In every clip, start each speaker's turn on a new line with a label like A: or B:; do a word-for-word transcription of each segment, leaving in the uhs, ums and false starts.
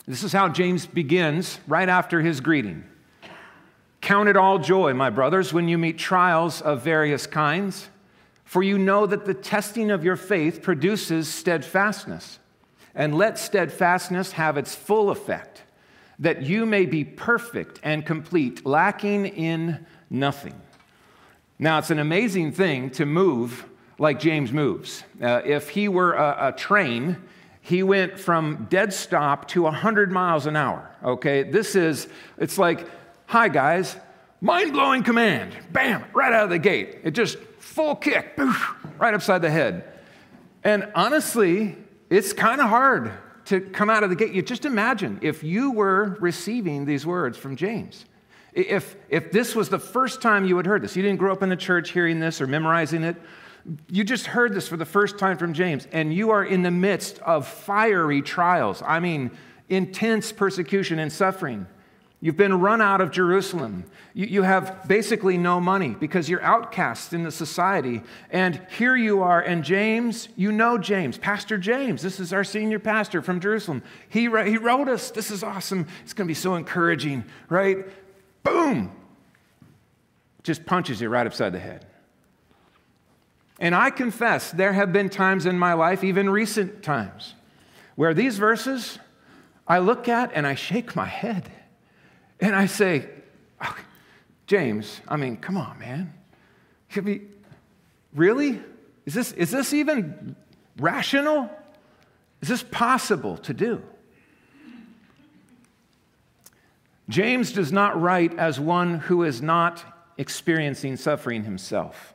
A: This is how James begins right after his greeting. Count it all joy, my brothers, when you meet trials of various kinds, for you know that the testing of your faith produces steadfastness. And let steadfastness have its full effect, that you may be perfect and complete, lacking in nothing. Now, it's an amazing thing to move like James moves. Uh, if he were a, a train, he went from dead stop to one hundred miles an hour, okay? This is, it's like, hi, guys, mind-blowing command. Bam, right out of the gate. It just full kick, poof, right upside the head. And honestly, it's kind of hard to come out of the gate. You just imagine if you were receiving these words from James. If, if this was the first time you had heard this, you didn't grow up in the church hearing this or memorizing it, you just heard this for the first time from James, and you are in the midst of fiery trials. I mean, intense persecution and suffering. You've been run out of Jerusalem. You, you have basically no money because you're outcasts in the society. And here you are, and James, you know James, Pastor James. This is our senior pastor from Jerusalem. He, he wrote us. This is awesome. It's going to be so encouraging, right? Boom! Just punches you right upside the head. And I confess, there have been times in my life, even recent times, where these verses I look at and I shake my head. And I say, oh, James, I mean, come on, man. Could be, really? Is this, is this even rational? Is this possible to do? James does not write as one who is not experiencing suffering himself.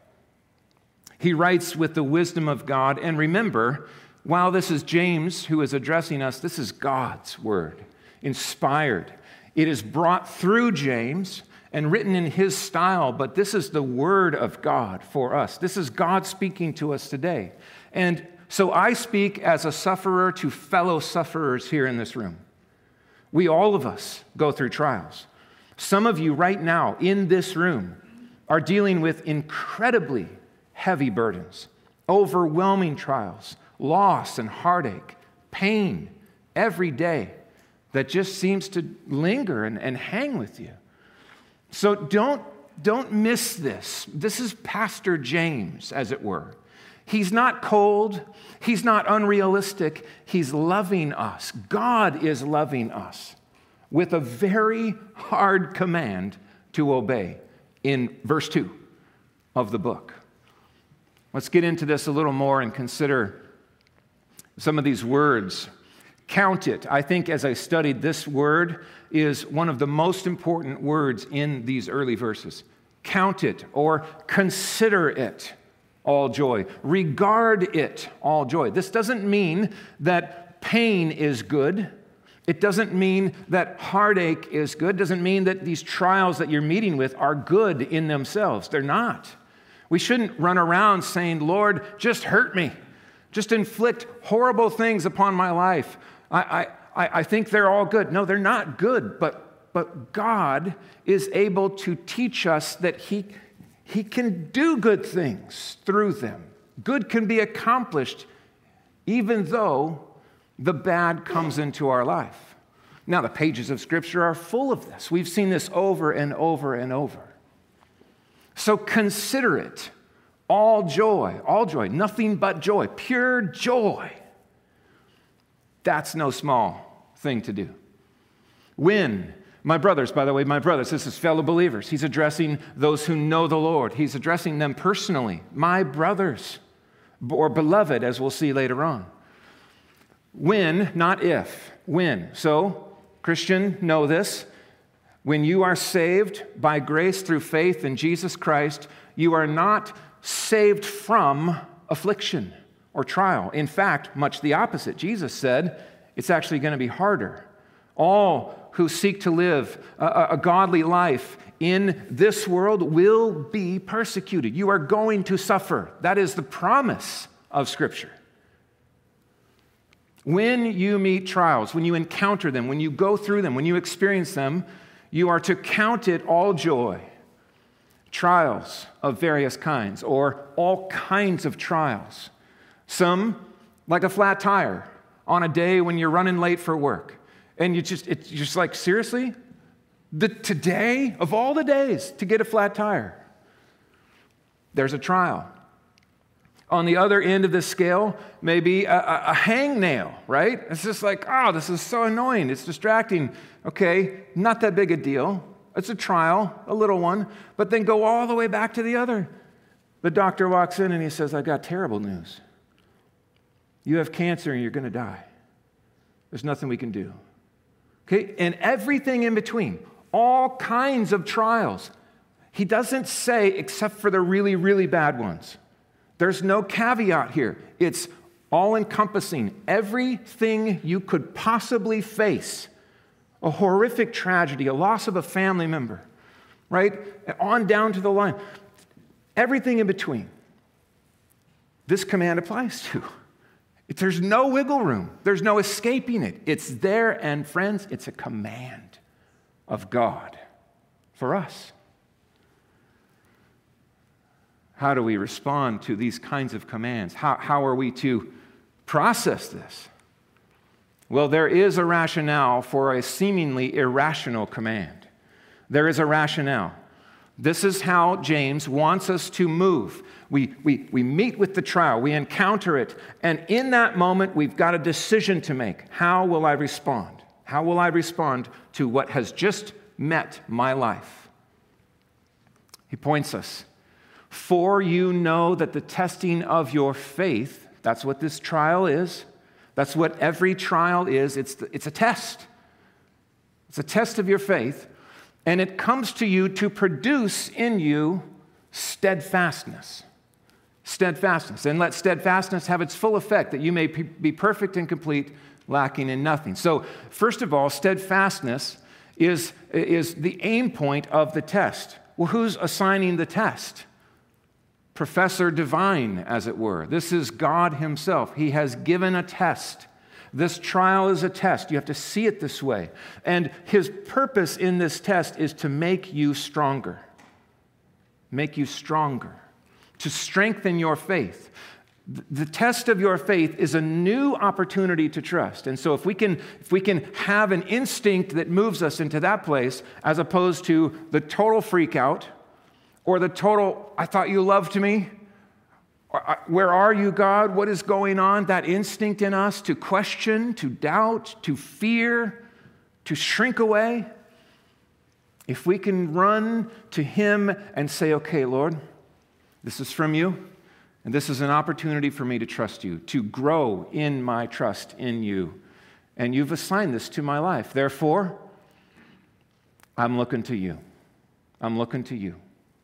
A: He writes with the wisdom of God. And remember, while this is James who is addressing us, this is God's word, inspired. It is brought through James and written in his style, but this is the word of God for us. This is God speaking to us today. And so I speak as a sufferer to fellow sufferers here in this room. We, all of us, go through trials. Some of you right now in this room are dealing with incredibly heavy burdens, overwhelming trials, loss and heartache, pain every day that just seems to linger and, and hang with you. So don't, don't miss this. This is Pastor James, as it were. He's not cold. He's not unrealistic. He's loving us. God is loving us with a very hard command to obey in verse two of the book. Let's get into this a little more and consider some of these words. Count it. I think as I studied, this word is one of the most important words in these early verses. Count it or consider it all joy. Regard it all joy. This doesn't mean that pain is good. It doesn't mean that heartache is good. It doesn't mean that these trials that you're meeting with are good in themselves. They're not. We shouldn't run around saying, Lord, just hurt me. Just inflict horrible things upon my life. I, I, I think they're all good. No, they're not good, but, but God is able to teach us that he, he can do good things through them. Good can be accomplished even though the bad comes into our life. Now, the pages of Scripture are full of this. We've seen this over and over and over. So consider it all joy, all joy, nothing but joy, pure joy. That's no small thing to do. When, my brothers, by the way, my brothers, this is fellow believers. He's addressing those who know the Lord. He's addressing them personally. My brothers, or beloved, as we'll see later on. When, not if, when. So, Christian, know this. When you are saved by grace through faith in Jesus Christ, you are not saved from affliction or trial. In fact, much the opposite. Jesus said it's actually going to be harder. All who seek to live a, a godly life in this world will be persecuted. You are going to suffer. That is the promise of Scripture. When you meet trials, when you encounter them, when you go through them, when you experience them, you are to count it all joy. Trials of various kinds, or all kinds of trials. Some, like a flat tire on a day when you're running late for work. And you just, it's just like, seriously? The today, of all the days, to get a flat tire, there's a trial. On the other end of the scale, maybe a, a, a hangnail, right? It's just like, oh, this is so annoying. It's distracting. Okay, not that big a deal. It's a trial, a little one. But then go all the way back to the other. The doctor walks in and he says, I've got terrible news. You have cancer and you're going to die. There's nothing we can do. Okay, and everything in between, all kinds of trials. He doesn't say except for the really, really bad ones. There's no caveat here. It's all-encompassing. Everything you could possibly face. A horrific tragedy, a loss of a family member, right? On down to the line. Everything in between. This command applies to. There's no wiggle room. There's no escaping it. It's there, and friends, it's a command of God for us. How do we respond to these kinds of commands? How, how are we to process this? Well, there is a rationale for a seemingly irrational command. There is a rationale. This is how James wants us to move. We, we, we meet with the trial, we encounter it, and in that moment, we've got a decision to make. How will I respond? How will I respond to what has just met my life? He points us. For you know that the testing of your faith, that's what this trial is. That's what every trial is. It's, the, it's a test. It's a test of your faith. And it comes to you to produce in you steadfastness. Steadfastness. And let steadfastness have its full effect, that you may be perfect and complete, lacking in nothing. So, first of all, steadfastness is, is the aim point of the test. Well, who's assigning the test? Professor Divine, as it were. This is God himself. He has given a test. This trial is a test. You have to see it this way. And his purpose in this test is to make you stronger. Make you stronger. To strengthen your faith. The test of your faith is a new opportunity to trust. And so if we can, if we can have an instinct that moves us into that place, as opposed to the total freak out, or the total, I thought you loved me, or, where are you, God? What is going on? That instinct in us to question, to doubt, to fear, to shrink away. If we can run to him and say, okay, Lord, this is from you, and this is an opportunity for me to trust you, to grow in my trust in you. And you've assigned this to my life. Therefore, I'm looking to you. I'm looking to you.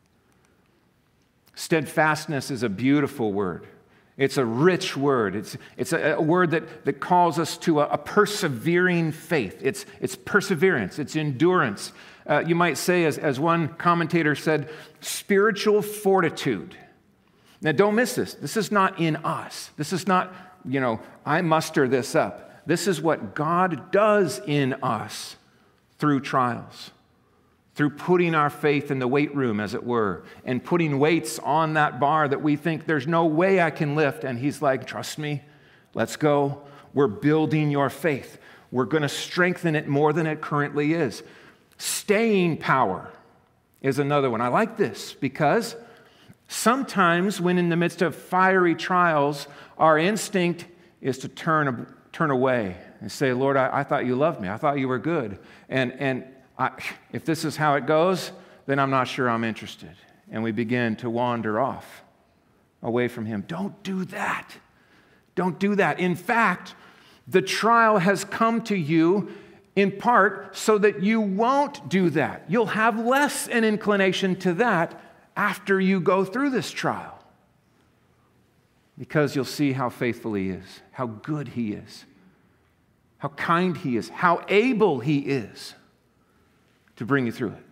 A: Steadfastness is a beautiful word. It's a rich word. It's, it's a, a word that, that calls us to a, a persevering faith. It's, it's perseverance. It's endurance. Uh, you might say, as, as one commentator said, spiritual fortitude. Now, don't miss this. This is not in us. This is not, you know, I muster this up. This is what God does in us through trials. Through putting our faith in the weight room, as it were, and putting weights on that bar that we think there's no way I can lift. And he's like, trust me, let's go. We're building your faith. We're going to strengthen it more than it currently is. Staying power is another one. I like this because sometimes when in the midst of fiery trials, our instinct is to turn, turn away and say, Lord, I, I thought you loved me. I thought you were good. And, and I, if this is how it goes, then I'm not sure I'm interested. And we begin to wander off away from him. Don't do that. Don't do that. In fact, the trial has come to you in part so that you won't do that. You'll have less an inclination to that after you go through this trial. Because you'll see how faithful he is, how good he is, how kind he is, how able he is to bring you through it.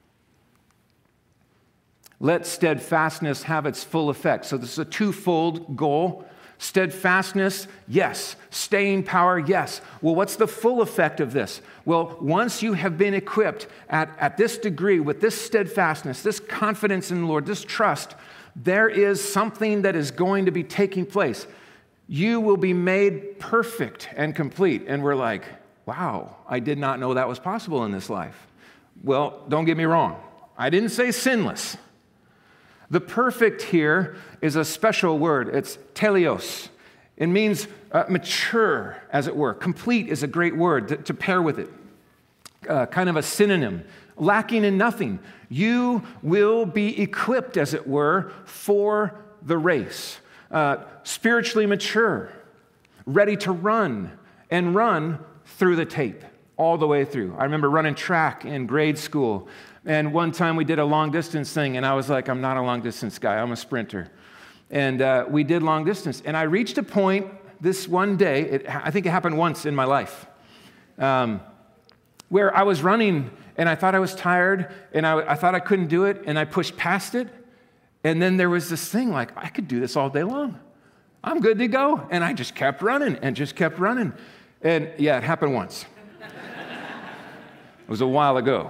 A: Let steadfastness have its full effect. So this is a twofold goal. Steadfastness, yes. Staying power, yes. Well, what's the full effect of this? Well, once you have been equipped at, at this degree with this steadfastness, this confidence in the Lord, this trust, there is something that is going to be taking place. You will be made perfect and complete. And we're like, wow, I did not know that was possible in this life. Well, don't get me wrong. I didn't say sinless. The perfect here is a special word. It's teleos. It means uh, mature, as it were. Complete is a great word to, to pair with it. Uh, kind of a synonym. Lacking in nothing. You will be equipped, as it were, for the race. Uh, spiritually mature. Ready to run. And run through the tape. All the way through. I remember running track in grade school. And one time we did a long distance thing, and I was like, I'm not a long distance guy, I'm a sprinter. And uh, we did long distance. And I reached a point this one day, it, I think it happened once in my life, um, where I was running, and I thought I was tired, and I, I thought I couldn't do it, and I pushed past it. And then there was this thing like, I could do this all day long. I'm good to go. And I just kept running and just kept running. And yeah, it happened once. It was a while ago.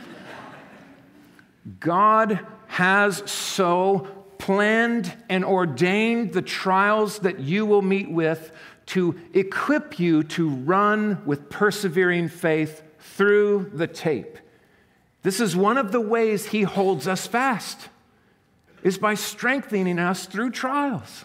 A: God has so planned and ordained the trials that you will meet with to equip you to run with persevering faith through the tape. This is one of the ways He holds us fast, is by strengthening us through trials.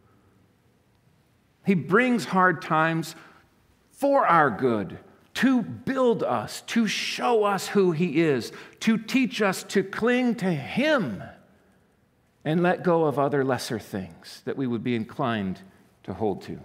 A: He brings hard times for our good, to build us, to show us who He is, to teach us to cling to Him and let go of other lesser things that we would be inclined to hold to.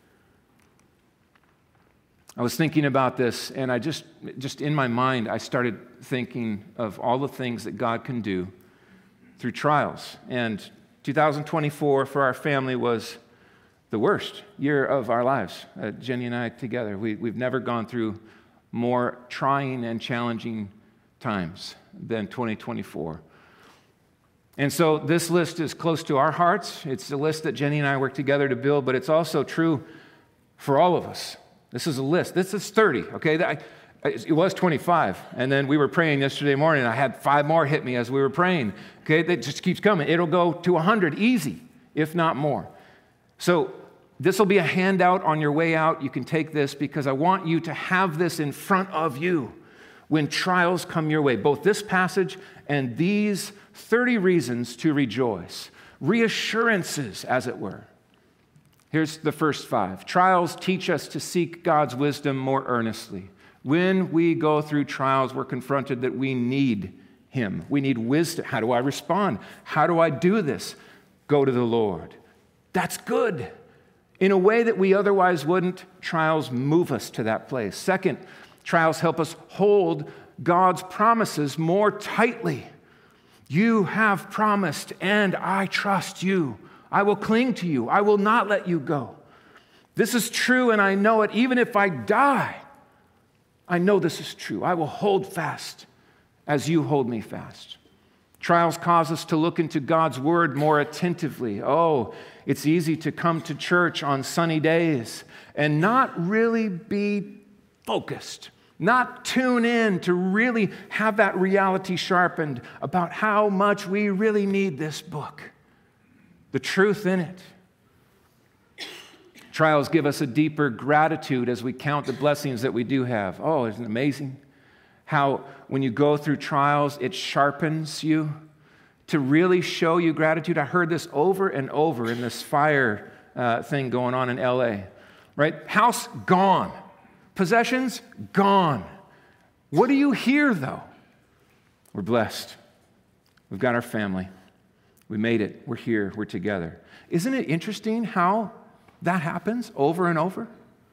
A: I was thinking about this, and I just, just in my mind, I started thinking of all the things that God can do through trials. And two thousand twenty-four for our family was the worst year of our lives. Uh, Jenny and I together, we, we've never gone through more trying and challenging times than twenty twenty-four. And so this list is close to our hearts. It's a list that Jenny and I work together to build, but it's also true for all of us. This is a list. This is thirty, okay? I, it was twenty-five, and then we were praying yesterday morning, and I had five more hit me as we were praying. Okay, that just keeps coming. It'll go to one hundred easy, if not more. So this will be a handout on your way out. You can take this because I want you to have this in front of you when trials come your way, both this passage and these thirty reasons to rejoice, reassurances, as it were. Here's the first five. Trials teach us to seek God's wisdom more earnestly. When we go through trials, we're confronted that we need Him. We need wisdom. How do I respond? How do I do this? Go to the Lord. That's good. In a way that we otherwise wouldn't, trials move us to that place. Second, trials help us hold God's promises more tightly. You have promised, and I trust you. I will cling to you. I will not let you go. This is true, and I know it. Even if I die, I know this is true. I will hold fast as you hold me fast. Trials cause us to look into God's word more attentively. Oh, it's easy to come to church on sunny days and not really be focused, not tune in to really have that reality sharpened about how much we really need this book, the truth in it. Trials give us a deeper gratitude as we count the blessings that we do have. Oh, isn't it amazing how when you go through trials, it sharpens you to really show you gratitude? I heard this over and over in this fire uh, thing going on in L A, right? House gone. Possessions gone. What do you hear, though? We're blessed. We've got our family. We made it. We're here. We're together. Isn't it interesting how that happens over and over?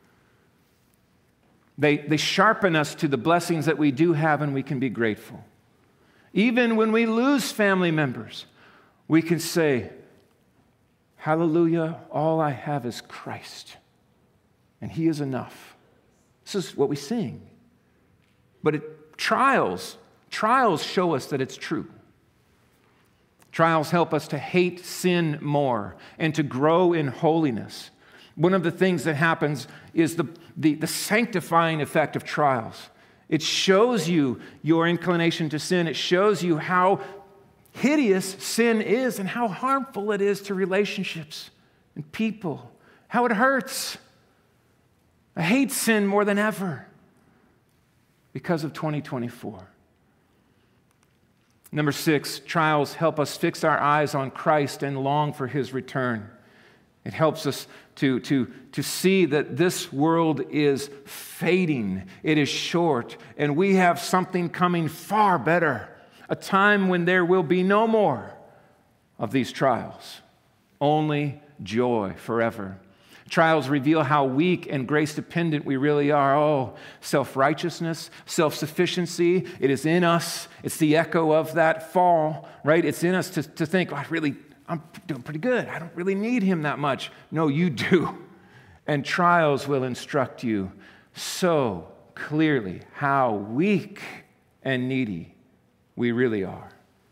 A: They, they sharpen us to the blessings that we do have, and we can be grateful. Even when we lose family members, we can say, hallelujah, all I have is Christ, and He is enough. This is what we sing. But it, trials, trials show us that it's true. Trials help us to hate sin more and to grow in holiness. One of the things that happens is the, the, the sanctifying effect of trials. It shows you your inclination to sin. It shows you how hideous sin is and how harmful it is to relationships and people, how it hurts. I hate sin more than ever because of twenty twenty-four. Number six, trials help us fix our eyes on Christ and long for his return. It helps us to, to, to see that this world is fading, it is short, and we have something coming far better, a time when there will be no more of these trials, only joy forever. Trials reveal how weak and grace-dependent we really are. Oh, self-righteousness, self-sufficiency, it is in us. It's the echo of that fall, right? It's in us to, to think, oh, I really, I'm doing pretty good. I don't really need him that much. No, you do. And trials will instruct you so clearly how weak and needy we really are.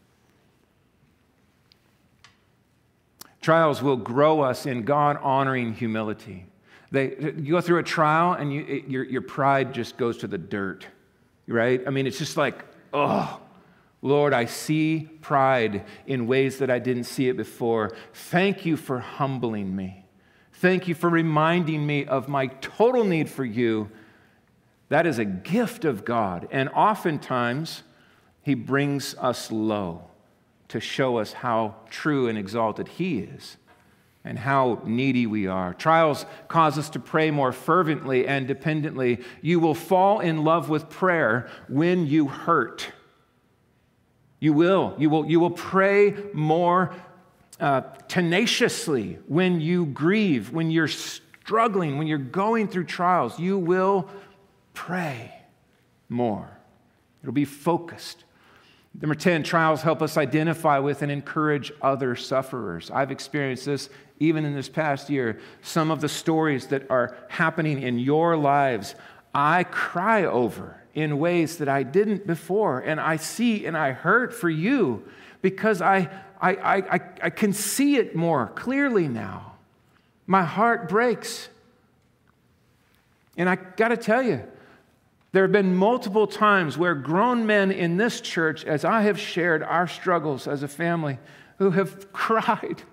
A: Trials will grow us in God-honoring humility. They, you go through a trial and you, it, your, your pride just goes to the dirt, right? I mean, it's just like, oh, Lord, I see pride in ways that I didn't see it before. Thank you for humbling me. Thank you for reminding me of my total need for you. That is a gift of God. And oftentimes, he brings us low to show us how true and exalted he is and how needy we are. Trials cause us to pray more fervently and dependently. You will fall in love with prayer when you hurt. You will. You will, you will pray more uh, tenaciously when you grieve, when you're struggling, when you're going through trials. You will pray more. It'll be focused. Number ten, trials help us identify with and encourage other sufferers. I've experienced this even in this past year. Some of the stories that are happening in your lives, I cry over in ways that I didn't before. And I see and I hurt for you because I, I, I, I can see it more clearly now. My heart breaks. And I got to tell you, there have been multiple times where grown men in this church, as I have shared our struggles as a family, who have cried,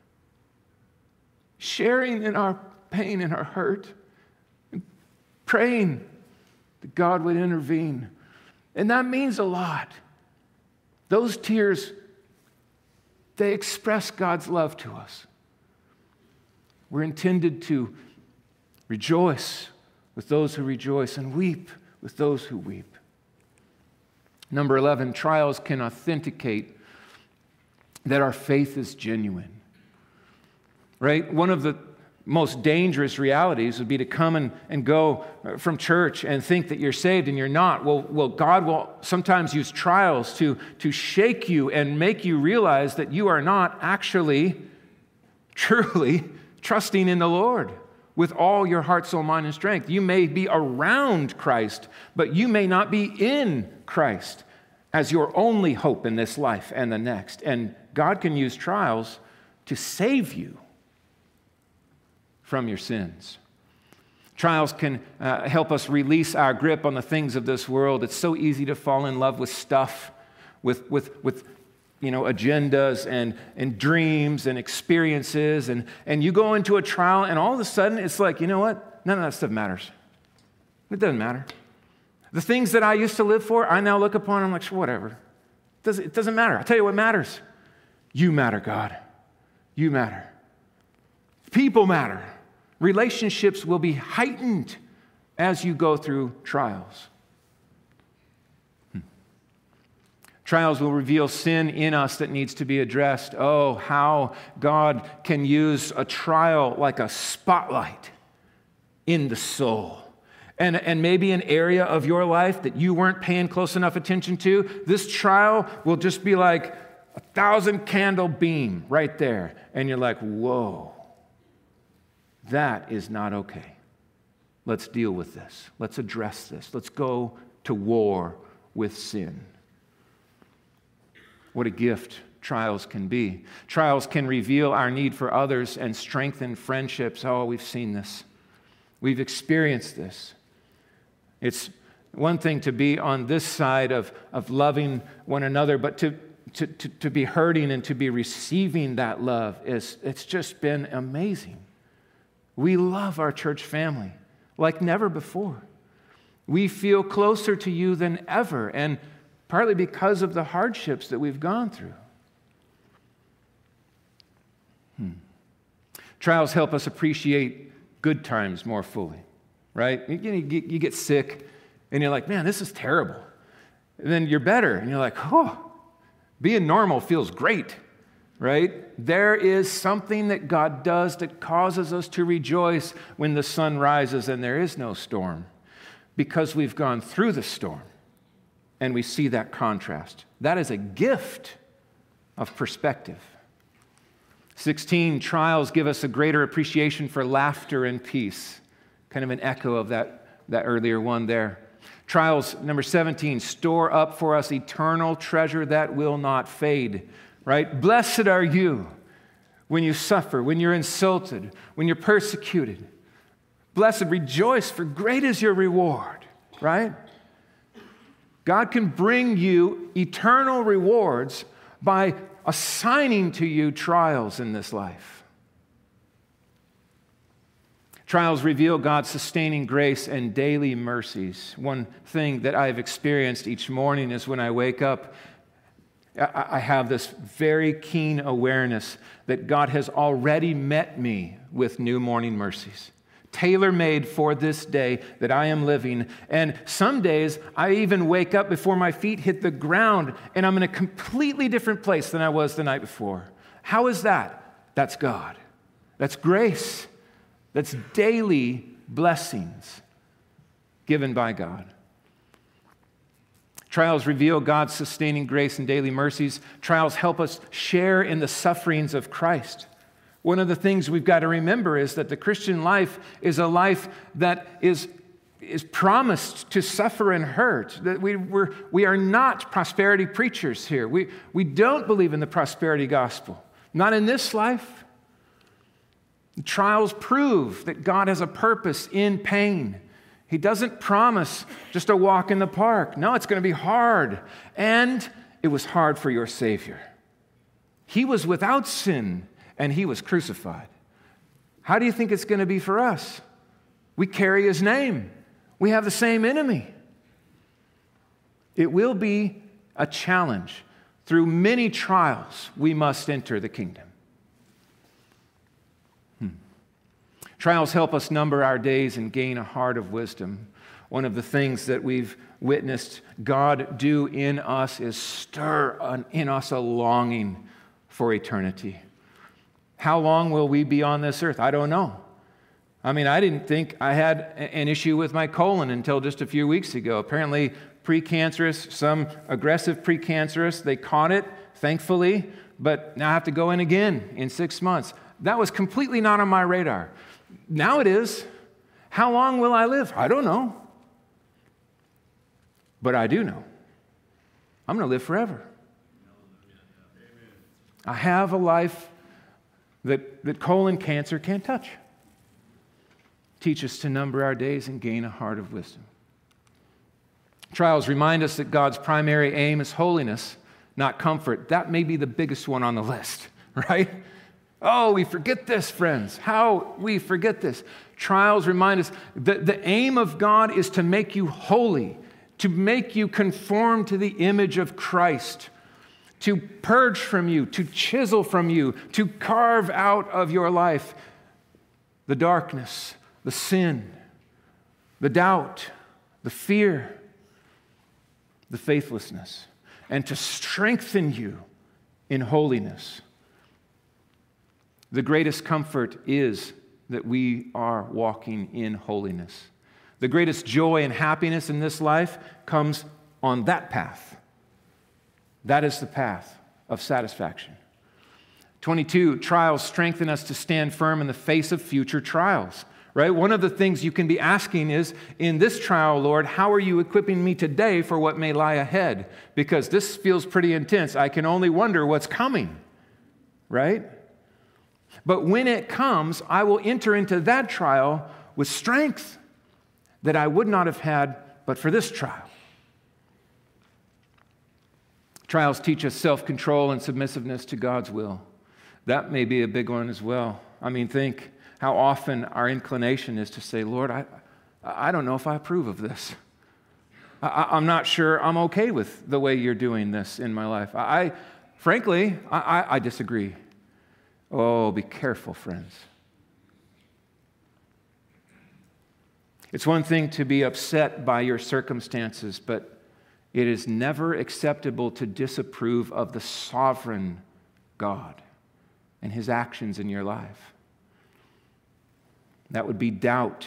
A: sharing in our pain and our hurt, and praying that God would intervene. And that means a lot. Those tears, they express God's love to us. We're intended to rejoice with those who rejoice and weep with those who weep. Number eleven, trials can authenticate that our faith is genuine. Right? One of the most dangerous realities would be to come and, and go from church and think that you're saved and you're not. Well, well, God will sometimes use trials to, to shake you and make you realize that you are not actually, truly trusting in the Lord with all your heart, soul, mind, and strength. You may be around Christ, but you may not be in Christ as your only hope in this life and the next. And God can use trials to save you from your sins. Trials can uh, help us release our grip on the things of this world. It's so easy to fall in love with stuff, with, with, with you know, agendas and, and dreams and experiences. And, and you go into a trial and all of a sudden it's like, you know what? None of that stuff matters. It doesn't matter. The things that I used to live for, I now look upon and I'm like, whatever. It doesn't, it doesn't matter. I'll tell you what matters. You matter, God. You matter. People matter. Relationships will be heightened as you go through trials. Trials will reveal sin in us that needs to be addressed. Oh, how God can use a trial like a spotlight in the soul. And, and maybe an area of your life that you weren't paying close enough attention to. This trial will just be like a thousand candle beam right there. And you're like, whoa, that is not okay. Let's deal with this. Let's address this. Let's go to war with sin. What a gift trials can be. Trials can reveal our need for others and strengthen friendships. Oh, we've seen this. We've experienced this. It's one thing to be on this side of, of loving one another, but to, to, to, to be hurting and to be receiving that love, is it's just been amazing. We love our church family. like never before. We feel closer to you than ever, and partly because of the hardships that we've gone through. Hmm. Trials help us appreciate good times more fully, right? You, you, get, you get sick, and you're like, man, this is terrible. And then you're better, and you're like, oh, being normal feels great, right? There is something that God does that causes us to rejoice when the sun rises and there is no storm, because we've gone through the storm, and we see that contrast. That is a gift of perspective. sixteen, trials give us a greater appreciation for laughter and peace. Kind of an echo of that, that earlier one there. Trials, number seventeen, store up for us eternal treasure that will not fade, right? Blessed are you when you suffer, when you're insulted, when you're persecuted. Blessed, rejoice, for great is your reward, right? God can bring you eternal rewards by assigning to you trials in this life. Trials reveal God's sustaining grace and daily mercies. One thing that I've experienced each morning is when I wake up, I have this very keen awareness that God has already met me with new morning mercies, tailor-made for this day that I am living. And some days, I even wake up before my feet hit the ground, and I'm in a completely different place than I was the night before. How is that? That's God. That's grace. That's daily blessings given by God. Trials reveal God's sustaining grace and daily mercies. Trials help us share in the sufferings of Christ. One of the things we've got to remember is that the Christian life is a life that is, is promised to suffer and hurt. That we, we're, we are not prosperity preachers here. We, we don't believe in the prosperity gospel. Not in this life. Trials prove that God has a purpose in pain. He doesn't promise just a walk in the park. No, it's going to be hard. And it was hard for your Savior. He was without sin, and he was crucified. How do you think it's going to be for us? We carry his name. We have the same enemy. It will be a challenge. Through many trials, we must enter the kingdom. Hmm. Trials help us number our days and gain a heart of wisdom. One of the things that we've witnessed God do in us is stir in us a longing for eternity. How long will we be on this earth? I don't know. I mean, I didn't think I had an issue with my colon until just a few weeks ago. Apparently, precancerous, some aggressive precancerous, they caught it, thankfully, but now I have to go in again in six months. That was completely not on my radar. Now it is. How long will I live? I don't know. But I do know. I'm going to live forever. I have a life that, that colon cancer can't touch. Teach us to number our days and gain a heart of wisdom. Trials remind us that God's primary aim is holiness, not comfort. That may be the biggest one on the list, right? Oh, we forget this, friends. How we forget this. Trials remind us that the aim of God is to make you holy, to make you conform to the image of Christ, to purge from you, to chisel from you, to carve out of your life the darkness, the sin, the doubt, the fear, the faithlessness, and to strengthen you in holiness. The greatest comfort is that we are walking in holiness. The greatest joy and happiness in this life comes on that path. That is the path of satisfaction. twenty-two, trials strengthen us to stand firm in the face of future trials, right? One of the things you can be asking is, in this trial, Lord, how are you equipping me today for what may lie ahead? Because this feels pretty intense. I can only wonder what's coming, right? But when it comes, I will enter into that trial with strength that I would not have had but for this trial. Trials teach us self-control and submissiveness to God's will. That may be a big one as well. I mean, think how often our inclination is to say, Lord, I, I don't know if I approve of this. I, I'm not sure I'm okay with the way you're doing this in my life. I, frankly, I, I, I disagree. Oh, be careful, friends. It's one thing to be upset by your circumstances, but it is never acceptable to disapprove of the sovereign God and His actions in your life. That would be doubt.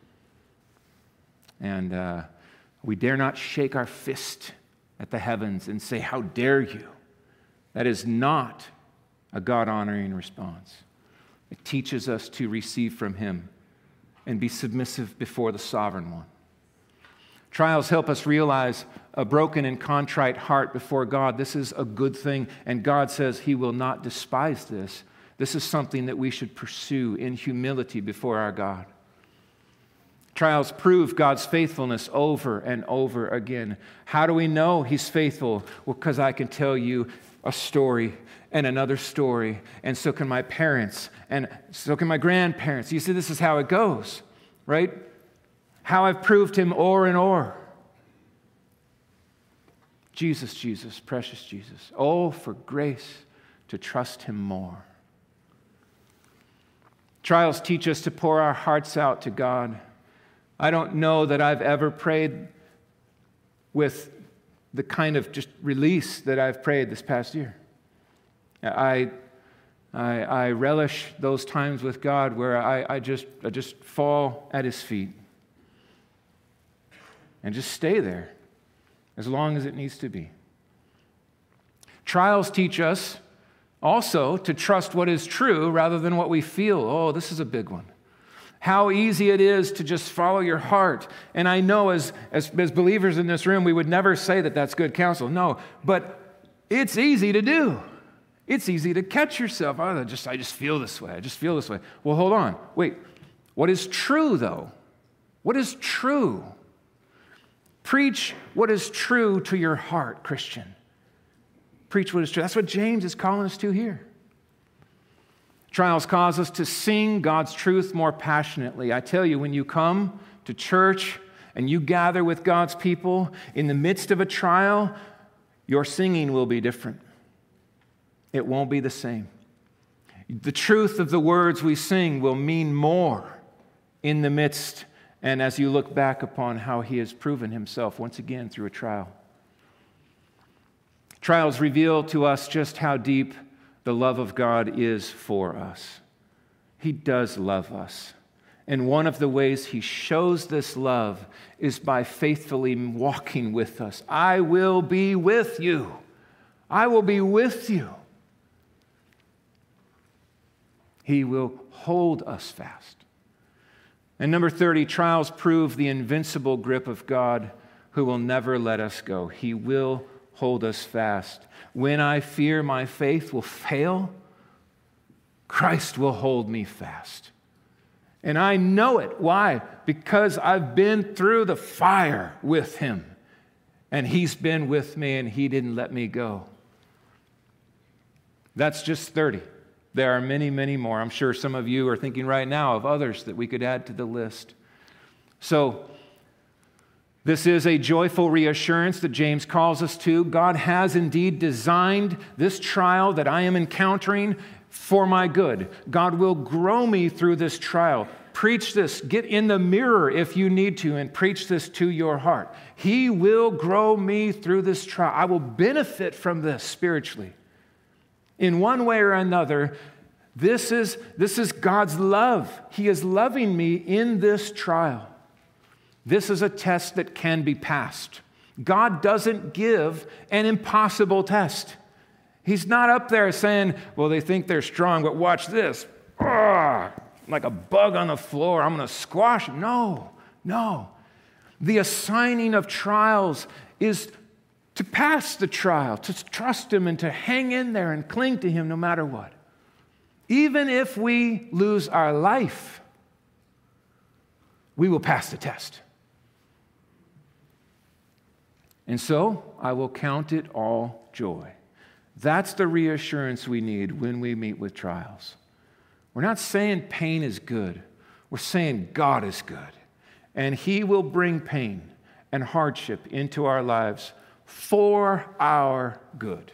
A: And uh, we dare not shake our fist at the heavens and say, "How dare you?" That is not a God-honoring response. It teaches us to receive from Him and be submissive before the sovereign one. Trials help us realize a broken and contrite heart before God. This is a good thing, and God says He will not despise this. This is something that we should pursue in humility before our God. Trials prove God's faithfulness over and over again. How do we know He's faithful? Well, because I can tell you a story and another story, and so can my parents, and so can my grandparents. You see, this is how it goes, right? How I've proved Him o'er and o'er. Jesus, Jesus, precious Jesus. Oh, for grace to trust Him more. Trials teach us to pour our hearts out to God. I don't know that I've ever prayed with the kind of just release that I've prayed this past year. I, I, I relish those times with God where I, I, just, I just fall at His feet and just stay there as long as it needs to be. Trials teach us also to trust what is true rather than what we feel. Oh, this is a big one. How easy it is to just follow your heart. And I know as, as, as believers in this room, we would never say that that's good counsel. No, but it's easy to do. It's easy to catch yourself. Oh, I just, I just feel this way. I just feel this way. Well, hold on. Wait. What is true, though? What is true? Preach what is true to your heart, Christian. Preach what is true. That's what James is calling us to here. Trials cause us to sing God's truth more passionately. I tell you, when you come to church and you gather with God's people in the midst of a trial, your singing will be different. It won't be the same. The truth of the words we sing will mean more in the midst and as you look back upon how He has proven Himself once again through a trial. Trials reveal to us just how deep the love of God is for us. He does love us. And one of the ways He shows this love is by faithfully walking with us. I will be with you. I will be with you. He will hold us fast. And number thirty, trials prove the invincible grip of God who will never let us go. He will hold us fast. When I fear my faith will fail, Christ will hold me fast. And I know it. Why? Because I've been through the fire with Him. And He's been with me and He didn't let me go. That's just thirty. There are many, many more. I'm sure some of you are thinking right now of others that we could add to the list. So, this is a joyful reassurance that James calls us to. God has indeed designed this trial that I am encountering for my good. God will grow me through this trial. Preach this. Get in the mirror if you need to and preach this to your heart. He will grow me through this trial. I will benefit from this spiritually. In one way or another, this is, this is God's love. He is loving me in this trial. This is a test that can be passed. God doesn't give an impossible test. He's not up there saying, well, they think they're strong, but watch this. Ugh, like a bug on the floor, I'm going to squash them. No, no. The assigning of trials is to pass the trial, to trust Him and to hang in there and cling to Him no matter what. Even if we lose our life, we will pass the test. And so, I will count it all joy. That's the reassurance we need when we meet with trials. We're not saying pain is good. We're saying God is good. and he will bring pain and hardship into our lives for our good.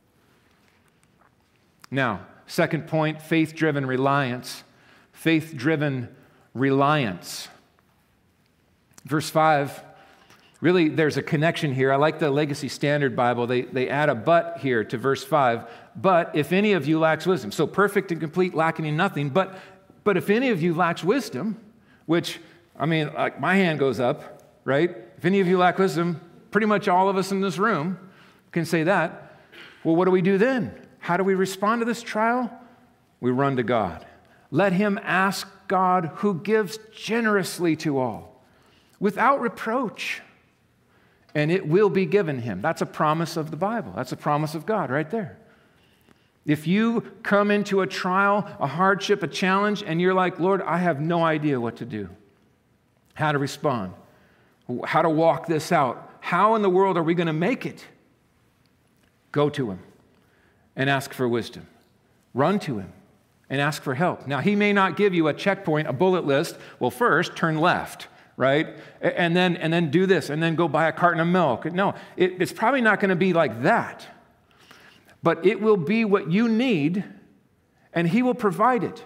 A: Now, second point, faith-driven reliance. Faith-driven reliance. Verse five, really there's a connection here. I like the Legacy Standard Bible. They, they add a but here to verse five. But if any of you lacks wisdom, so perfect and complete, lacking in nothing, but, but if any of you lacks wisdom, which, I mean, like my hand goes up, right? If any of you lack wisdom, pretty much all of us in this room can say that. Well, what do we do then? How do we respond to this trial? We run to God. Let him ask God, who gives generously to all, without reproach, and it will be given him. That's a promise of the Bible. That's a promise of God right there. If you come into a trial, a hardship, a challenge, and you're like, Lord, I have no idea what to do, how to respond, how to walk this out, how in the world are we going to make it? Go to him and ask for wisdom. Run to him and ask for help. Now, he may not give you a checkpoint, a bullet list. Well, first, turn left, right? And then, and then do this, and then go buy a carton of milk. No, it, it's probably not going to be like that. But it will be what you need, and he will provide it.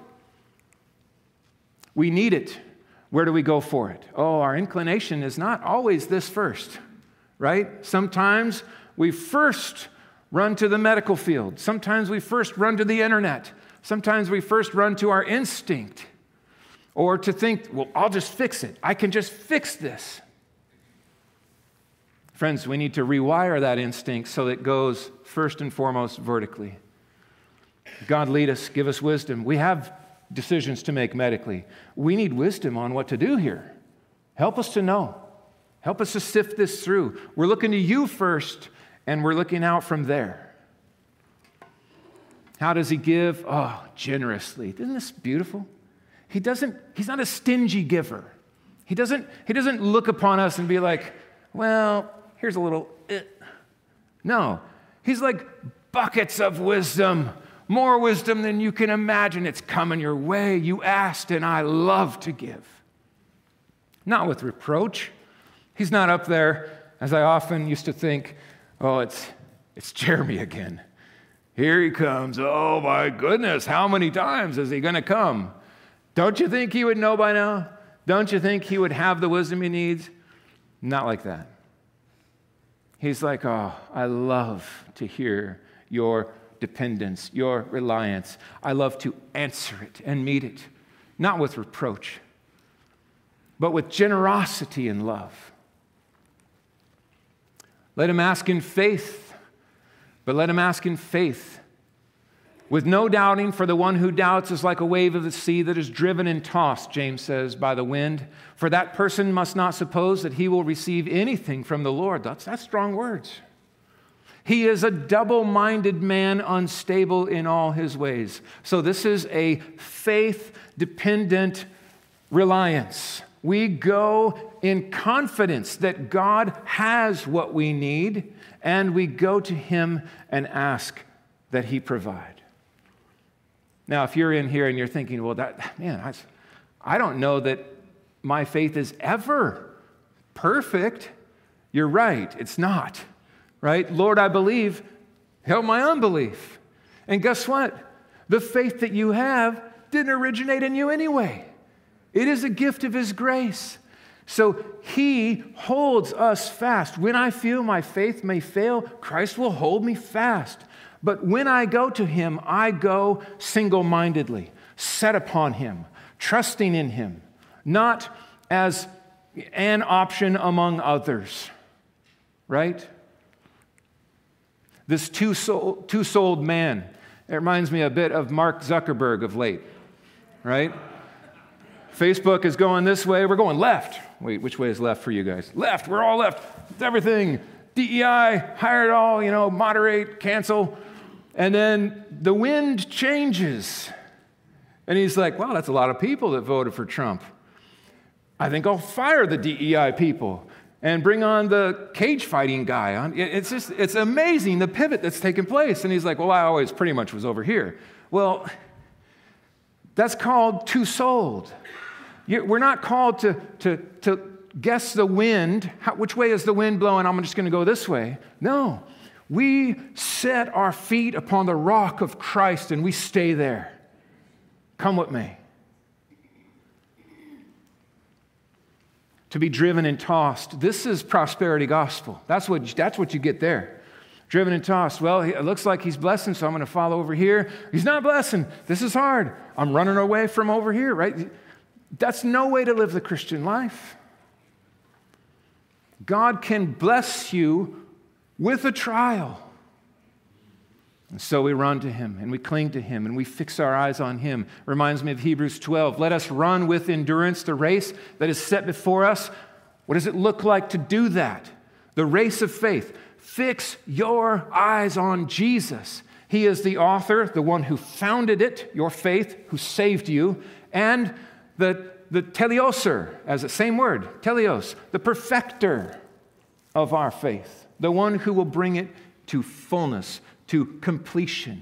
A: We need it. Where do we go for it? Oh, our inclination is not always this first, right? Sometimes we first run to the medical field. Sometimes we first run to the internet. Sometimes we first run to our instinct, or to think, well, I'll just fix it. I can just fix this. Friends, we need to rewire that instinct so that it goes first and foremost vertically. God, lead us, give us wisdom. We have decisions to make medically. We need wisdom on what to do here. Help us to know. Help us to sift this through. We're looking to you first, and we're looking out from there. How does he give? Oh, generously. Isn't this beautiful? He doesn't, he's not a stingy giver. He doesn't, he doesn't look upon us and be like, well, here's a little, eh. No, he's like buckets of wisdom, more wisdom than you can imagine. It's coming your way. You asked, and I love to give. Not with reproach. He's not up there, as I often used to think, oh, it's, it's Jeremy again. Here he comes. Oh, my goodness, how many times is he going to come? Don't you think he would know by now? Don't you think he would have the wisdom he needs? Not like that. He's like, oh, I love to hear your dependence, your reliance. I love to answer it and meet it, not with reproach, but with generosity and love. Let him ask in faith, but let him ask in faith, with no doubting, for the one who doubts is like a wave of the sea that is driven and tossed, James says, by the wind. For that person must not suppose that he will receive anything from the Lord. That's, that's strong words. He is a double-minded man, unstable in all his ways. So this is a faith-dependent reliance. We go in confidence that God has what we need, and we go to him and ask that he provide. Now, if you're in here and you're thinking, well, that man, I, I don't know that my faith is ever perfect. You're right, it's not, right? Lord, I believe, help my unbelief. And guess what? The faith that you have didn't originate in you anyway. It is a gift of his grace. So he holds us fast. When I feel my faith may fail, Christ will hold me fast. But when I go to him, I go single-mindedly, set upon him, trusting in him, not as an option among others, right? This two-soul, two-souled man, it reminds me a bit of Mark Zuckerberg of late, right? Facebook is going this way, we're going left. Wait, which way is left for you guys? Left, we're all left. It's everything. D E I, hire it all, you know, moderate, cancel. And then the wind changes. And he's like, wow, that's a lot of people that voted for Trump. I think I'll fire the D E I people and bring on the cage fighting guy. It's just, it's amazing the pivot that's taken place. And he's like, well, I always pretty much was over here. Well, that's called two-souled. You, we're not called to, to, to guess the wind. How, which way is the wind blowing? I'm just going to go this way. No. We set our feet upon the rock of Christ and we stay there. Come what may. To be driven and tossed. This is prosperity gospel. That's what, that's what you get there. Driven and tossed. Well, it looks like he's blessing, so I'm going to follow over here. He's not blessing. This is hard. I'm running away from over here, right? That's no way to live the Christian life. God can bless you with a trial. And so we run to him and we cling to him and we fix our eyes on him. Reminds me of Hebrews twelve. Let us run with endurance the race that is set before us. What does it look like to do that? The race of faith. Fix your eyes on Jesus. He is the author, the one who founded it, your faith, who saved you, and the, the teleoser, as the same word, teleos, the perfecter of our faith, the one who will bring it to fullness, to completion.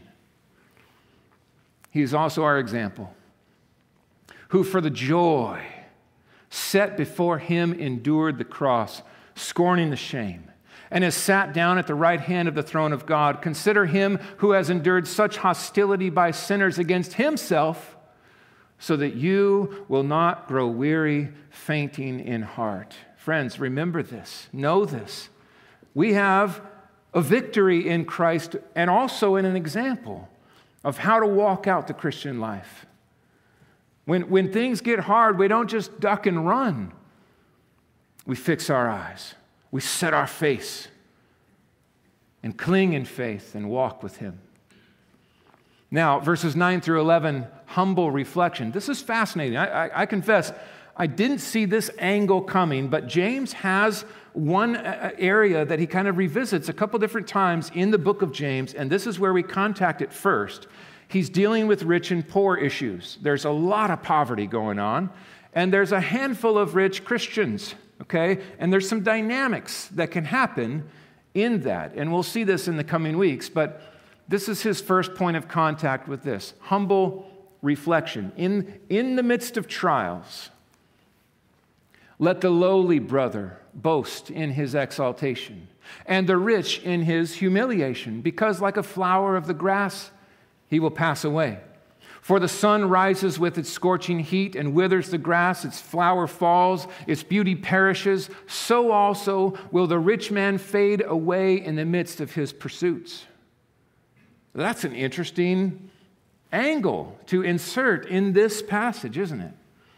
A: He is also our example, who for the joy set before him endured the cross, scorning the shame, and has sat down at the right hand of the throne of God. Consider him who has endured such hostility by sinners against himself, so that you will not grow weary, fainting in heart. Friends, remember this. Know this. We have a victory in Christ and also in an example of how to walk out the Christian life. When, when things get hard, we don't just duck and run. We fix our eyes. We set our face and cling in faith and walk with him. Now, verses nine through eleven, humble reflection. This is fascinating. I, I, I confess, I didn't see this angle coming, but James has one area that he kind of revisits a couple different times in the book of James, and this is where we contact it first. He's dealing with rich and poor issues. There's a lot of poverty going on, and there's a handful of rich Christians, okay? And there's some dynamics that can happen in that, and we'll see this in the coming weeks, but this is his first point of contact with this. Humble reflection. In, in the midst of trials, let the lowly brother boast in his exaltation, and the rich in his humiliation, because like a flower of the grass, he will pass away. For the sun rises with its scorching heat and withers the grass, its flower falls, its beauty perishes. So also will the rich man fade away in the midst of his pursuits. That's an interesting angle to insert in this passage, isn't it?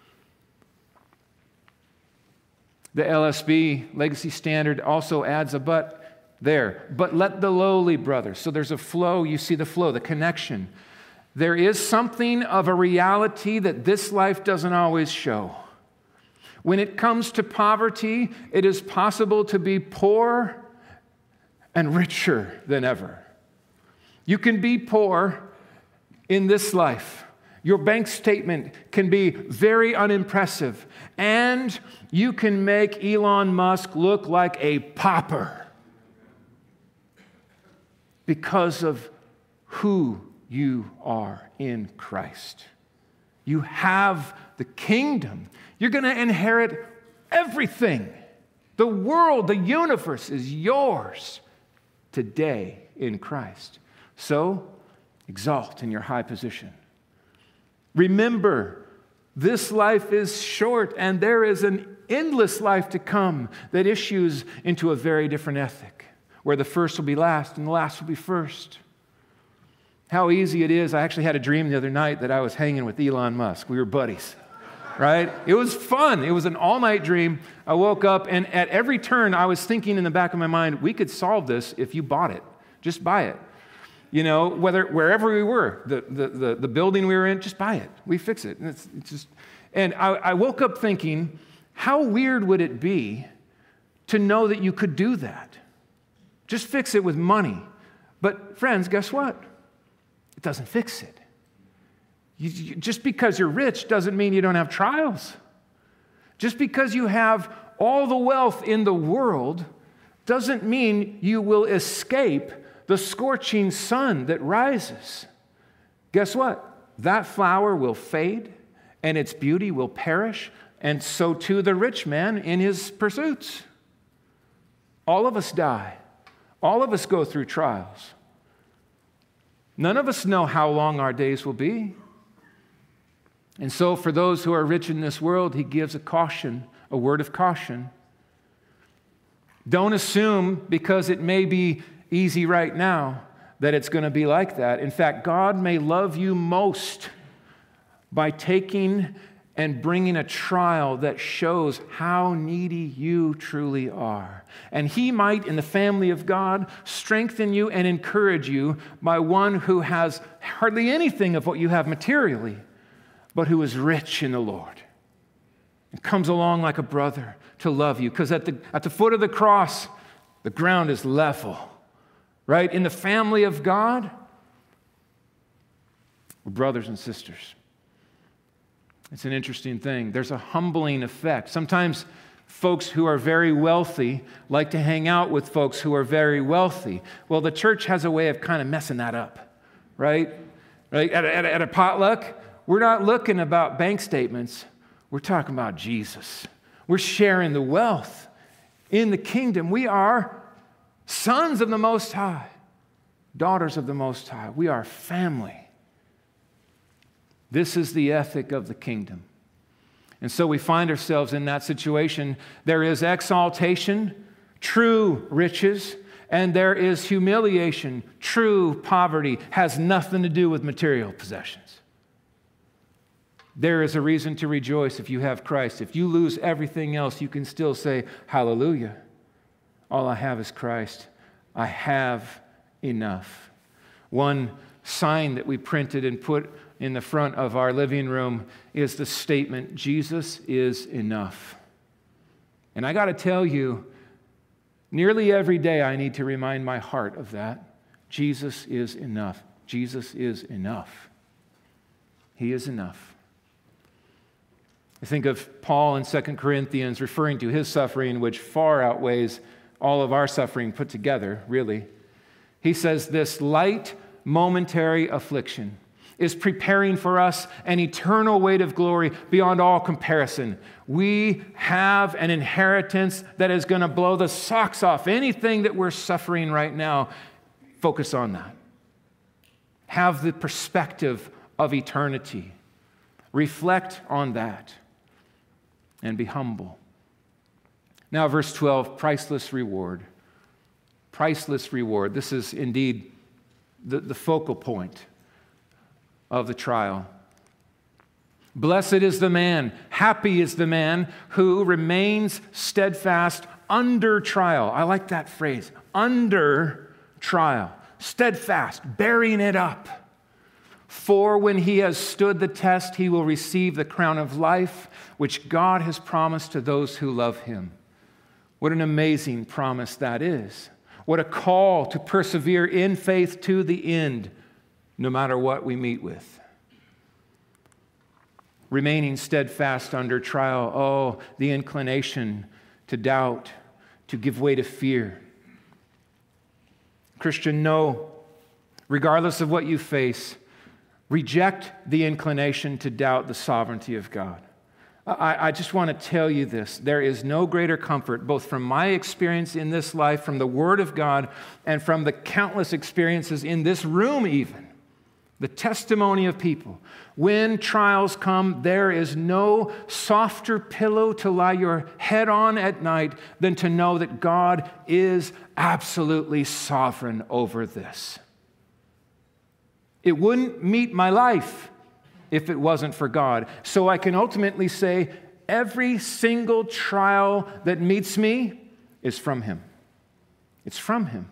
A: The L S B, Legacy Standard, also adds a but there. But let the lowly brother. So there's a flow. You see the flow, the connection. There is something of a reality that this life doesn't always show. When it comes to poverty, it is possible to be poor and richer than ever. You can be poor in this life. Your bank statement can be very unimpressive, and you can make Elon Musk look like a pauper because of who you are in Christ. You have the kingdom. You're going to inherit everything. The world, the universe is yours today in Christ. So, exalt in your high position. Remember, this life is short, and there is an endless life to come that issues into a very different ethic, where the first will be last and the last will be first. How easy it is. I actually had a dream the other night that I was hanging with Elon Musk. We were buddies, right? It was fun. It was an all-night dream. I woke up, and at every turn, I was thinking in the back of my mind, we could solve this if you bought it. Just buy it. You know, whether wherever we were, the, the, the, the building we were in, just buy it. We fix it. And, it's, it's just, and I, I woke up thinking, how weird would it be to know that you could do that? Just fix it with money. But friends, guess what? It doesn't fix it. You, you, just because you're rich doesn't mean you don't have trials. Just because you have all the wealth in the world doesn't mean you will escape the scorching sun that rises. Guess what? That flower will fade and its beauty will perish, and so too the rich man in his pursuits. All of us die. All of us go through trials. None of us know how long our days will be. And so for those who are rich in this world, he gives a caution, a word of caution. Don't assume because it may be easy right now that it's going to be like that. In fact, God may love you most by taking and bringing a trial that shows how needy you truly are. And he might, in the family of God, strengthen you and encourage you by one who has hardly anything of what you have materially, but who is rich in the Lord and comes along like a brother to love you. Because at the, at the foot of the cross, the ground is level, right? In the family of God, we're brothers and sisters. It's an interesting thing. There's a humbling effect. Sometimes folks who are very wealthy like to hang out with folks who are very wealthy. Well, the church has a way of kind of messing that up, right? Right? At a, at a, at a potluck, we're not looking about bank statements. We're talking about Jesus. We're sharing the wealth in the kingdom. We are sons of the Most High, daughters of the Most High. We are family. This is the ethic of the kingdom. And so we find ourselves in that situation. There is exaltation, true riches, and there is humiliation, true poverty, has nothing to do with material possessions. There is a reason to rejoice if you have Christ. If you lose everything else, you can still say, hallelujah. All I have is Christ. I have enough. One sign that we printed and put in the front of our living room is the statement, Jesus is enough. And I got to tell you, nearly every day I need to remind my heart of that. Jesus is enough. Jesus is enough. He is enough. I think of Paul in Second Corinthians referring to his suffering, which far outweighs all of our suffering put together, really. He says this light, momentary affliction is preparing for us an eternal weight of glory beyond all comparison. We have an inheritance that is going to blow the socks off anything that we're suffering right now. Focus on that. Have the perspective of eternity. Reflect on that and be humble. Now, verse twelve, priceless reward. Priceless reward. This is indeed the, the focal point of the trial. Blessed is the man, happy is the man who remains steadfast under trial. I like that phrase, under trial. Steadfast, bearing it up. For when he has stood the test, he will receive the crown of life, which God has promised to those who love him. What an amazing promise that is. What a call to persevere in faith to the end, no matter what we meet with. Remaining steadfast under trial, oh, the inclination to doubt, to give way to fear. Christian, no, regardless of what you face, reject the inclination to doubt the sovereignty of God. I, I just want to tell you this. There is no greater comfort, both from my experience in this life, from the Word of God, and from the countless experiences in this room even. The testimony of people. When trials come, there is no softer pillow to lie your head on at night than to know that God is absolutely sovereign over this. It wouldn't meet my life if it wasn't for God. So I can ultimately say every single trial that meets me is from Him. It's from Him.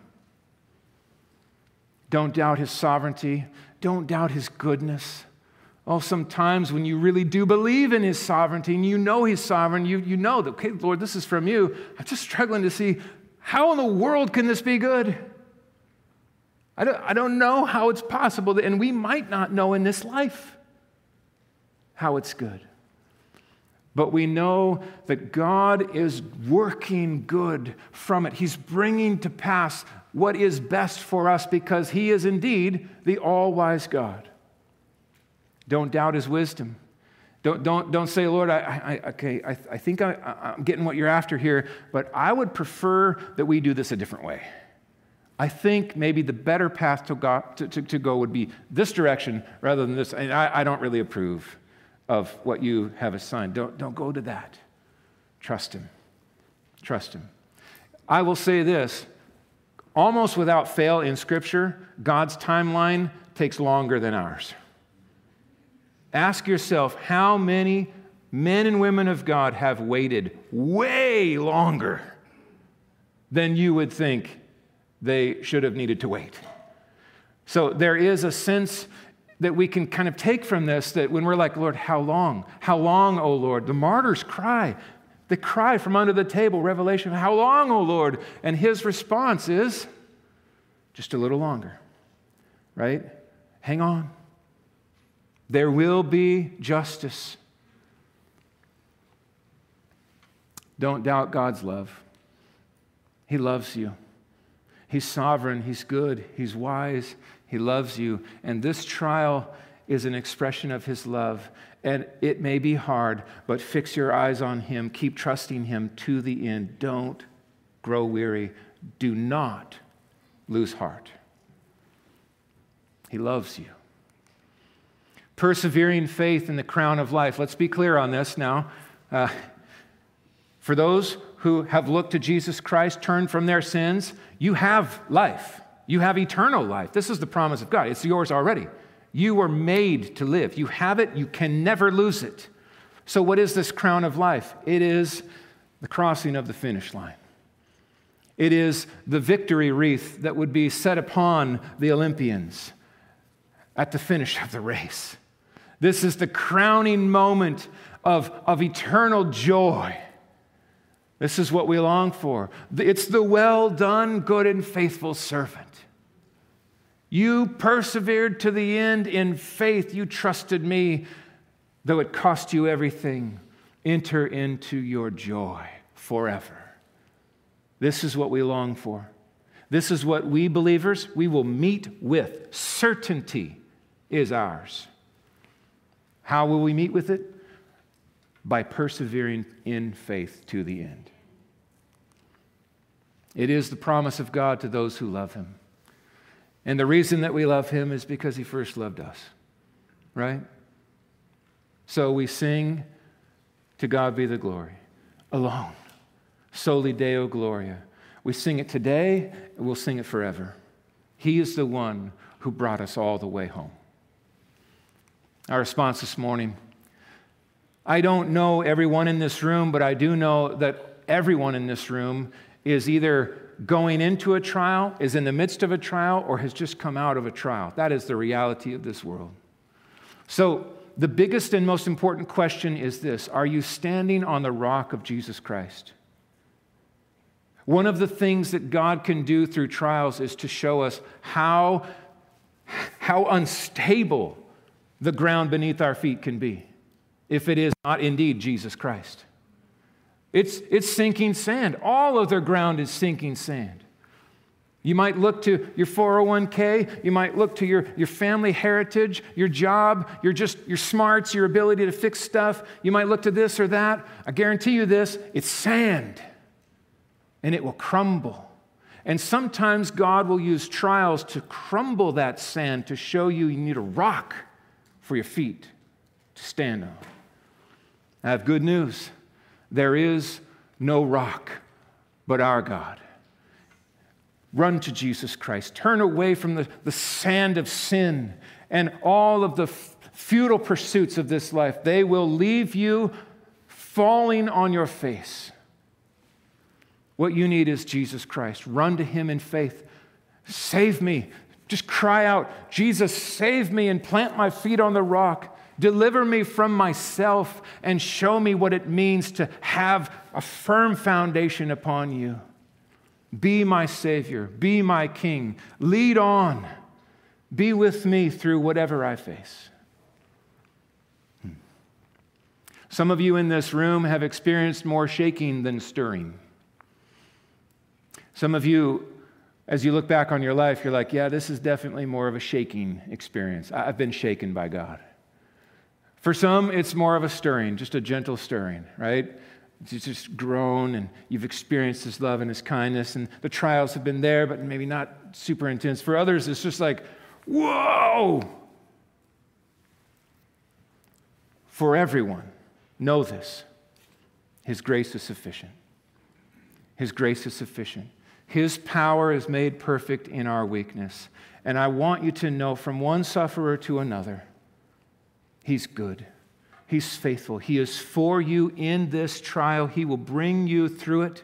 A: Don't doubt His sovereignty. Don't doubt His goodness. Oh, sometimes when you really do believe in His sovereignty and you know He's sovereign, you, you know that, okay, Lord, this is from you. I'm just struggling to see how in the world can this be good? I don't, I don't know how it's possible, that, and we might not know in this life how it's good. But we know that God is working good from it. He's bringing to pass what is best for us because He is indeed the all-wise God. Don't doubt His wisdom. Don't, don't, don't say, Lord, I, I, okay, I, I think I, I'm getting what you're after here, but I would prefer that we do this a different way. I think maybe the better path to go, to, to, to go would be this direction rather than this. And I, I don't really approve of what you have assigned. Don't, don't go to that. Trust him. Trust him. I will say this, almost without fail in Scripture, God's timeline takes longer than ours. Ask yourself, how many men and women of God have waited way longer than you would think they should have needed to wait? So there is a sense that we can kind of take from this, that when we're like, Lord, how long? How long, O Lord? The martyrs cry. They cry from under the table, Revelation, how long, O Lord? And his response is, just a little longer, right? Hang on. There will be justice. Don't doubt God's love. He loves you. He's sovereign. He's good. He's wise. He loves you. And this trial is an expression of his love. And it may be hard, but fix your eyes on him. Keep trusting him to the end. Don't grow weary. Do not lose heart. He loves you. Persevering faith in the crown of life. Let's be clear on this now. Uh, for those who have looked to Jesus Christ, turned from their sins, you have life. You have eternal life. This is the promise of God. It's yours already. You were made to live. You have it. You can never lose it. So what is this crown of life? It is the crossing of the finish line. It is the victory wreath that would be set upon the Olympians at the finish of the race. This is the crowning moment of, of eternal joy. This is what we long for. It's the well done, good and faithful servant. You persevered to the end in faith. You trusted me, though it cost you everything. Enter into your joy forever. This is what we long for. This is what we believers, we will meet with. Certainty is ours. How will we meet with it? By persevering in faith to the end. It is the promise of God to those who love him. And the reason that we love him is because he first loved us, right? So we sing, to God be the glory, alone, soli Deo Gloria. We sing it today, and we'll sing it forever. He is the one who brought us all the way home. Our response this morning, I don't know everyone in this room, but I do know that everyone in this room is either going into a trial, is in the midst of a trial, or has just come out of a trial. That is the reality of this world. So the biggest and most important question is this: are you standing on the rock of Jesus Christ? One of the things that God can do through trials is to show us how, how unstable the ground beneath our feet can be if it is not indeed Jesus Christ. It's, it's sinking sand. All of their ground is sinking sand. You might look to your four oh one k, you might look to your, your family heritage, your job, your, just, your smarts, your ability to fix stuff. You might look to this or that. I guarantee you this, it's sand, and it will crumble. And sometimes God will use trials to crumble that sand to show you you need a rock for your feet to stand on. I have good news. There is no rock but our God. Run to Jesus Christ. Turn away from the, the sand of sin and all of the f- futile pursuits of this life. They will leave you falling on your face. What you need is Jesus Christ. Run to him in faith. Save me. Just cry out, Jesus, save me and plant my feet on the rock. Deliver me from myself and show me what it means to have a firm foundation upon you. Be my Savior. Be my King. Lead on. Be with me through whatever I face. Hmm. Some of you in this room have experienced more shaking than stirring. Some of you, as you look back on your life, you're like, yeah, this is definitely more of a shaking experience. I've been shaken by God. For some, it's more of a stirring, just a gentle stirring, right? It's just grown, and you've experienced His love and His kindness, and the trials have been there, but maybe not super intense. For others, it's just like, whoa! For everyone, know this. His grace is sufficient. His grace is sufficient. His power is made perfect in our weakness. And I want you to know from one sufferer to another, He's good. He's faithful. He is for you in this trial. He will bring you through it.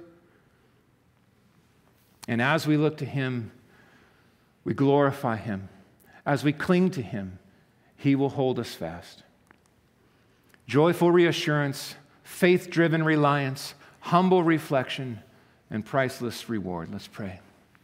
A: And as we look to Him, we glorify Him. As we cling to Him, He will hold us fast. Joyful reassurance, faith-driven reliance, humble reflection, and priceless reward. Let's pray.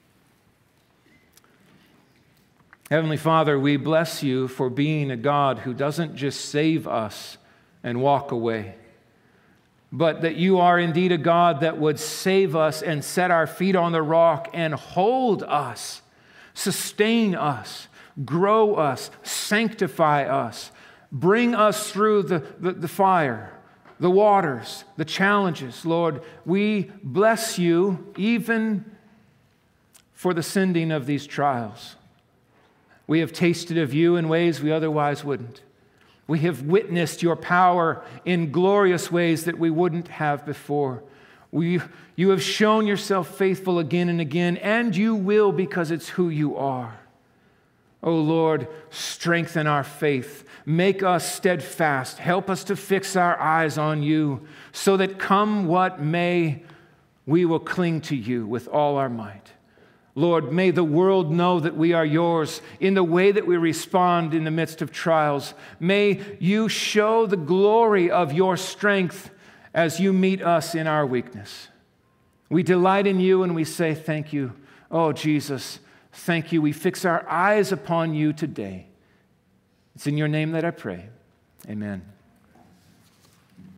A: Heavenly Father, we bless You for being a God who doesn't just save us and walk away, but that You are indeed a God that would save us and set our feet on the rock and hold us, sustain us, grow us, sanctify us, bring us through the, the, the fire, the waters, the challenges. Lord, we bless You even for the sending of these trials. We have tasted of You in ways we otherwise wouldn't. We have witnessed Your power in glorious ways that we wouldn't have before. We, You have shown Yourself faithful again and again, and You will because it's who You are. Oh Lord, strengthen our faith. Make us steadfast. Help us to fix our eyes on You so that come what may, we will cling to You with all our might. Lord, may the world know that we are Yours in the way that we respond in the midst of trials. May You show the glory of Your strength as You meet us in our weakness. We delight in You and we say thank You. Oh, Jesus, thank You. We fix our eyes upon You today. It's in Your name that I pray. Amen.